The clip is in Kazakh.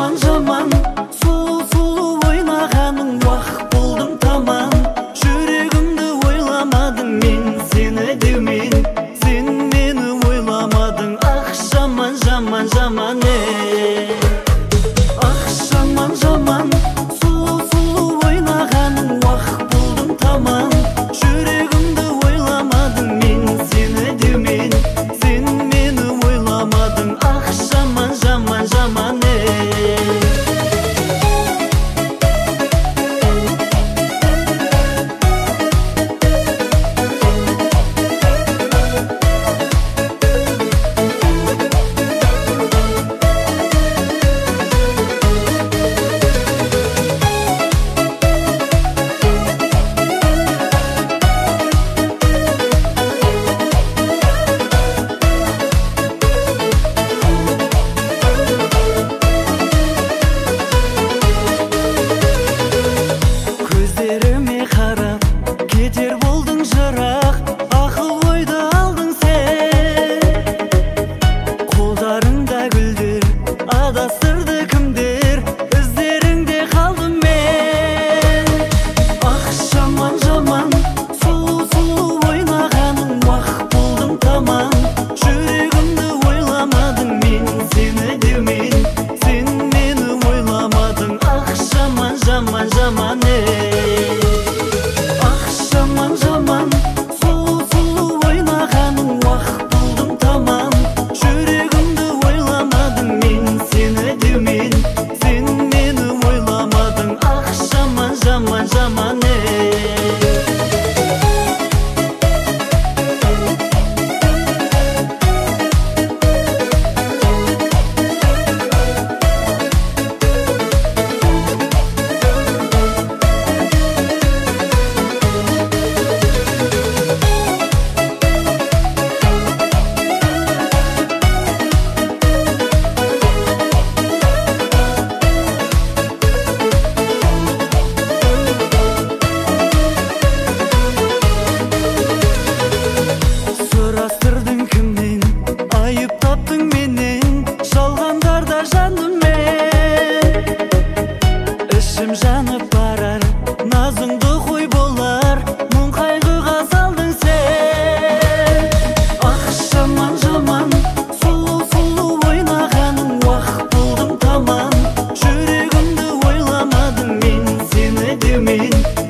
жаман сұлу ойнағаның уақ болдым таман жүрегімді ойламадың мен сені деумен сен мені ойламадың ах жаман ах жаман сұлу ойнағаның уақ болдым таман жүрегімді ойламадың мен сені деумен сен мені ойламадың ах жаман көздеріме қарап кетер болдың жырақ ақыл ойды алдың сен қолдарыңда гүлдер адастырды кімдер іздеріңде қалдым мен ах жаман сұлу ойнағаның уақ болдым таман жүрегімді ойламадың мен сені деумен сен мені ойламадың ах жаман ах жаман сұлу ойнағаның уақ болдым таман жүрегімді ойламадың мен сені деумен сен мені ойламадың ах жаман сұрастырдың кімнен айып таптың менен жалғандарда жандым мен ішім жанып барар назыңды қой болар мұң қайғыға салдың сен ах жаман сұлу ойнағаның уақ болдым таман жүрегімді ойламадың мен сені деумен